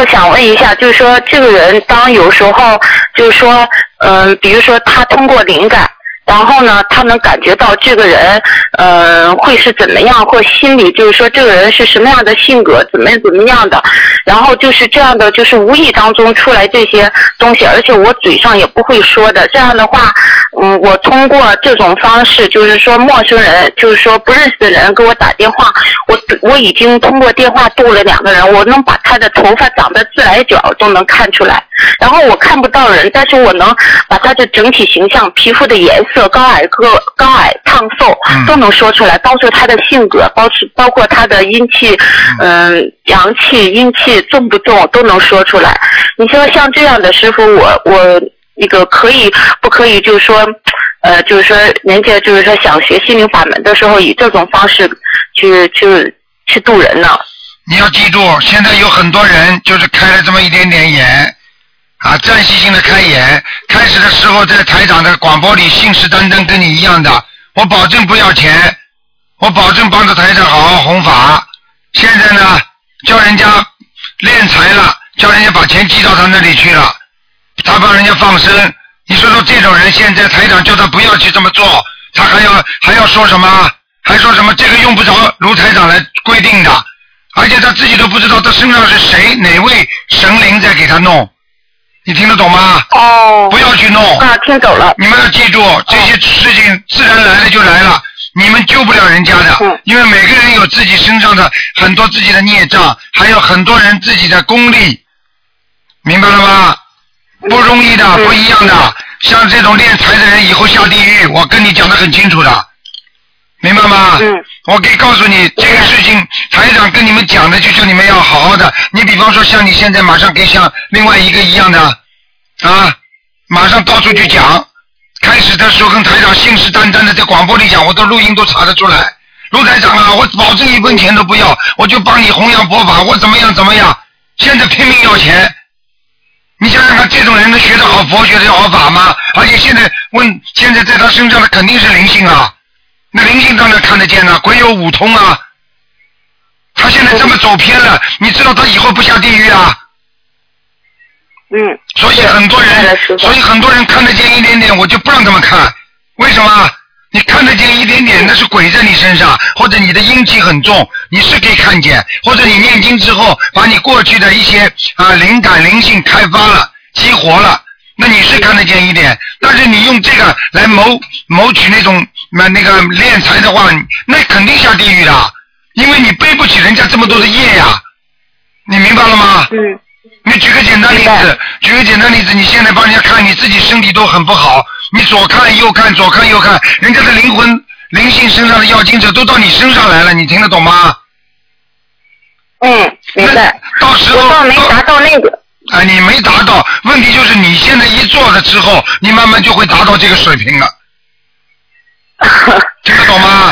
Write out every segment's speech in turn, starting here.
想问一下，就是说这个人当有时候就是说，比如说他通过灵感。然后呢，他能感觉到这个人，会是怎么样，或心里就是说这个人是什么样的性格，怎么样的，然后就是这样的，就是无意当中出来这些东西，而且我嘴上也不会说的。这样的话，我通过这种方式，就是说陌生人，就是说不认识的人给我打电话，我已经通过电话度了2个人，我能把他的头发长得自来卷都能看出来。然后我看不到人，但是我能把他的整体形象、皮肤的颜色、高矮、胖瘦都能说出来，包括他的性格，包括他的阴气、阳气、阴气重不重都能说出来。你说像这样的师傅，我那个可以不可以就是说，就是说人家就是说想学心灵法门的时候，以这种方式去度人呢？ 你要记住，现在有很多人就是开了这么一点点眼。暂时性的开眼，开始的时候在台长的广播里信誓旦旦跟你一样的，我保证不要钱，我保证帮着台长好好弘法。现在呢，叫人家敛财了，叫人家把钱寄到他那里去了，他帮人家放生。你说这种人，现在台长叫他不要去这么做，他还要说什么？还说什么这个用不着卢台长来规定的，而且他自己都不知道他身上是谁哪位神灵在给他弄。你听得懂吗？不要去弄。 听懂了。 你们要记住，这些事情自然来了就来了，你们救不了人家的。因为每个人有自己身上的很多自己的孽障，还有很多人自己的功力，明白了吗？不容易的，不一样的。像这种敛财的人以后下地狱，我跟你讲得很清楚的，明白吗？我可以告诉你，这个事情台长跟你们讲的，就叫你们要好好的。你比方说像你现在马上可以像另外一个一样的马上到处去讲。开始的时候跟台长信誓旦旦的在广播里讲，我的录音都查得出来。卢台长啊，我保证1分钱都不要，我就帮你弘扬佛法，我怎么样。现在拼命要钱，你想想看，这种人能学得好佛，学得好法吗？而且现在在他身上的肯定是灵性啊。那灵性当然看得见了，鬼有5通啊。他现在这么走偏了，你知道他以后不下地狱啊？所以很多人看得见一点点，我就不让他们看。为什么？你看得见一点点，那是鬼在你身上，或者你的阴气很重，你是可以看见，或者你念经之后把你过去的一些灵感灵性开发了，激活了，那你是看得见一点。但是你用这个来谋取那种那个敛财的话，那肯定下地狱的，因为你背不起人家这么多的业呀，你明白了吗？你举个简单例子，你现在帮人家看，你自己身体都很不好，你左看右看，人家的灵性身上的要经者都到你身上来了，你听得懂吗？ 明白。 到时候我倒没达到那个。 你没达到，问题就是你现在一做了之后，你慢慢就会达到这个水平了。听得懂吗？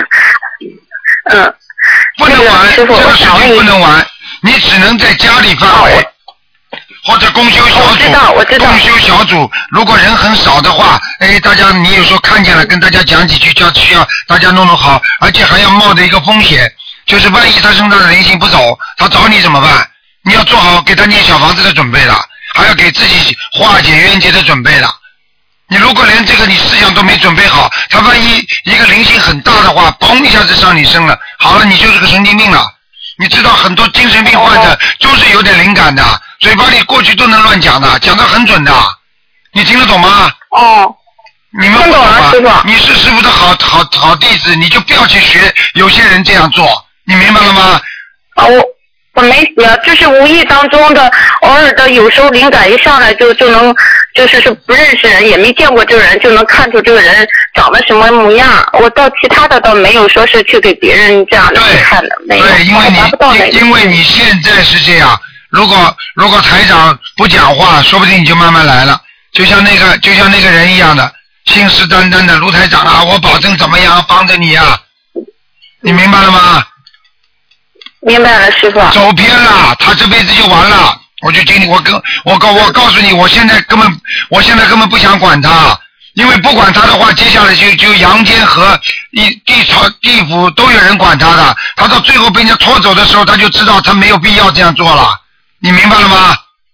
不能玩，这个水平不能玩，你只能在家里范围。或者共修小组，共修小组，如果人很少的话，大家你有时候看见了，跟大家讲几句，需要大家弄好，而且还要冒着一个风险，就是万一他身上的灵性不走，他找你怎么办？你要做好给他念小房子的准备了，还要给自己化解冤结的准备了。你如果连这个你思想都没准备好，他万一一个灵性很大的话，嘣一下子上你身了，好了，你就是个神经病了。你知道很多精神病患者就是有点灵感的，嘴巴里过去都能乱讲的，讲得很准的，你听得懂吗？你们不懂吗？你是师父的好弟子，你就不要去学有些人这样做，你明白了吗？ 我没学，就是无意当中的，偶尔的，有时候灵感一上来就能，就是不认识人，也没见过这个人，就能看出这个人长得什么模样。我到其他的倒没有说是去给别人这样的看的，没有。 对，因为你现在是这样，如果台长不讲话，说不定你就慢慢来了。就像那个人一样的，信誓旦旦的卢台长啊，我保证怎么样帮着你啊，你明白了吗？ 明白了，师傅。 走偏了，他这辈子就完了。我就经历，我告诉你，我现在根本不想管他，因为不管他的话，接下来就阳间和地府都有人管他的。他到最后被人家拖走的时候，他就知道他没有必要这样做了。你明白了吗？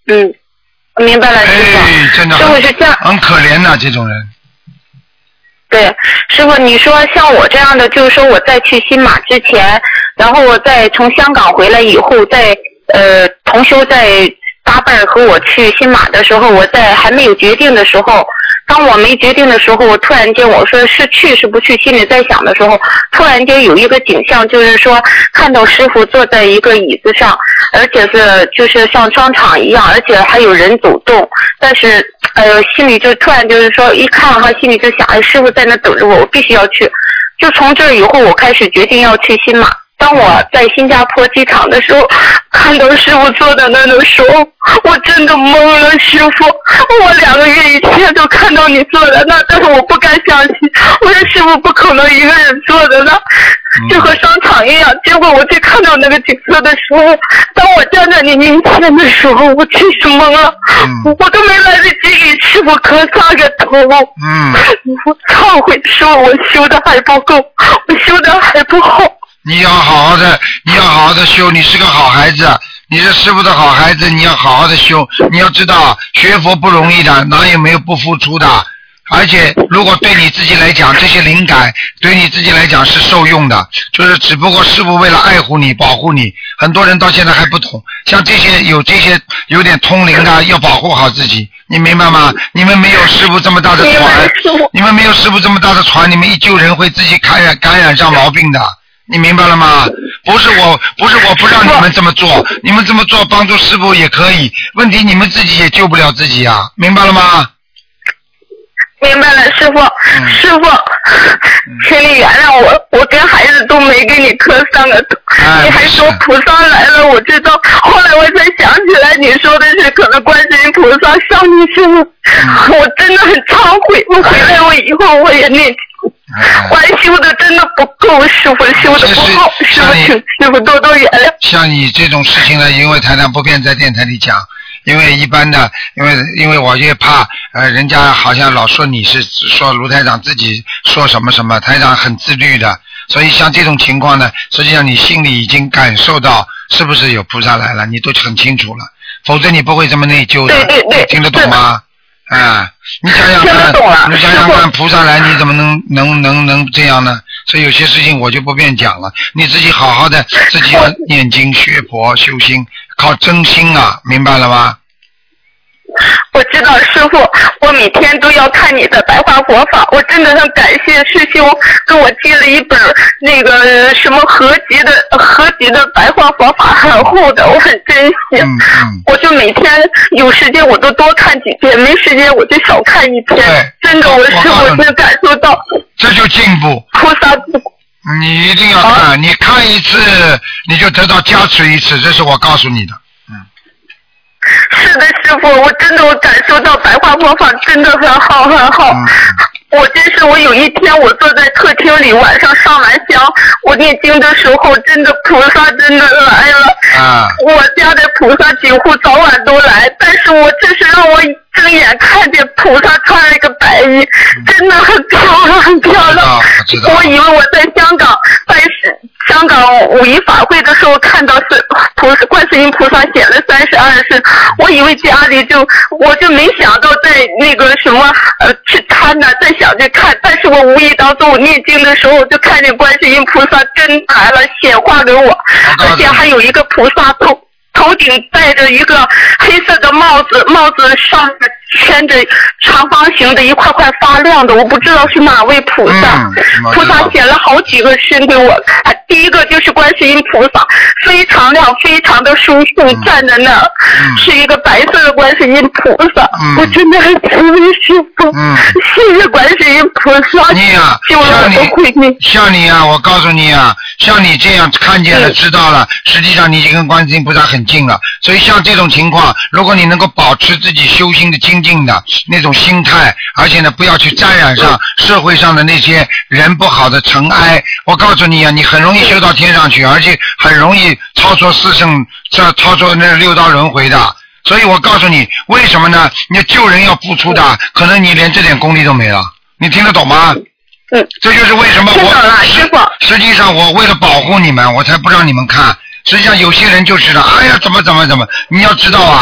明白了，师傅。 哎，真的师傅是这样， 很可怜的这种人。 对，师傅，你说像我这样的，就是说我在去新马之前，然后我在从香港回来以后，在同修在搭伴和我去新马的时候，我在还没有决定的时候，当我没决定的时候，我突然间我说是去是不去，心里在想的时候，突然间有一个景象，就是说看到师傅坐在一个椅子上，而且是就是像商场一样，而且还有人走动，但是心里就突然就是说一看哈，心里就想，师傅在那等着我，我必须要去。就从这以后，我开始决定要去新马。当我在新加坡机场的时候，看到师傅坐在那的时候，我真的懵了。师傅，我2个月以前就看到你坐在那，但是我不敢相信，我说师傅不可能一个人坐在那，就和商场一样。结果我去看到那个景色的时候，当我站在你面前的时候，我真是懵了，我都没来得及给师傅磕3个头。我忏悔，师傅，我修的还不够，我修的还不好。 你要好好的修，你是个好孩子，你是师父的好孩子，你要好好的修。你要知道学佛不容易的，哪有没有不付出的，而且如果对你自己来讲，这些灵感对你自己来讲是受用的，就是只不过师父为了爱护你保护你，很多人到现在还不懂，像这些有点通灵的，要保护好自己，你明白吗？你们没有师父这么大的船，你们没有师父这么大的船，你们一救人会自己感染上毛病的，你明白了吗？不是我不让你们这么做，你们这么做帮助师父也可以，问题你们自己也救不了自己啊，明白了吗？ 明白了，师傅，师傅，请你原谅我，我跟孩子都没给你磕3个头，你还说菩萨来了，我知道，后来我才想起来，你说的是可能观世音菩萨上你身了，我真的很忏悔，我回来我以后我也念经。我还修的真的不够，师傅修的不好，师傅请师傅多多原谅。 像你这种事情呢，因为台长不便在电台里讲，因为一般的，因为我也怕人家好像老说你是说卢台长自己说什么什么，台长很自律的，所以像这种情况呢，实际上你心里已经感受到是不是有菩萨来了，你都很清楚了，否则你不会这么内疚的。 对， 听得懂吗？你想想看，菩萨来你怎么能这样呢？所以有些事情我就不便讲了，你自己好好的，自己要念经学佛修心，靠真心啊，明白了吗？ 我知道，师傅，我每天都要看你的白话佛法，我真的很感谢师兄给我寄了一本那个什么合集的白话佛法，很厚的，我很珍惜。我就每天有时间我都多看几篇，没时间我就少看一篇。真的，我师傅真感受到， 这就进步。 菩萨。 你一定要看，你看一次你就得到加持一次，这是我告诉你的。 是的，师傅，我真的感受到白话佛法真的很好很好。我有一天我坐在客厅里，晚上上完香，我念经的时候，真的菩萨真的来了。我家的菩萨几乎早晚都来，但是我这是让我睁眼看见菩萨穿了一个白衣，真的很漂亮很漂亮。我以为我在香港香港五一法会的时候看到是观世音菩萨显了32身，我以为家里我就没想到在那个什么去参呢，在想着看，但是我无意当中我念经的时候就看见观世音菩萨真来了，显化给我，而且还有一个菩萨头顶戴着一个黑色的帽子，帽子上面牵着长方形的一块块发亮的，我不知道是哪位菩萨。菩萨显了好几个身给我看，第一个就是观世音菩萨，非常亮，非常的舒服，站在那儿，是一个白色的观世音菩萨。我真的很慈悲师父，谢谢观世音菩萨。 你呀，像你啊，我告诉你啊，像你这样看见了知道了，实际上你已经跟观世音菩萨很近了。所以像这种情况，如果你能够保持自己修心的精进的那种心态，而且呢不要去沾染上社会上的那些人不好的尘埃，我告诉你啊，你很容易修到天上去，而且很容易超出4圣，超出那6道轮回的。所以我告诉你，为什么呢？你救人要付出的，可能你连这点功力都没了。你听得懂吗？这就是为什么实际上我为了保护你们，我才不让你们看。实际上有些人就是的，哎呀怎么，你要知道啊，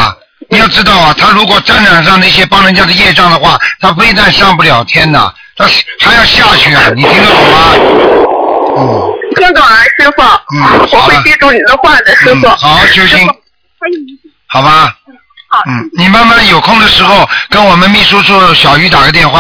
你要知道啊，他如果沾染上那些帮人家的业障的话，他非但上不了天呐，他还要下去啊！你听得懂吗？ 听懂了，师傅。我会记住你的话的，师傅。 好好修心。好吧。 好。 你慢慢有空的时候跟我们秘书处小鱼打个电话。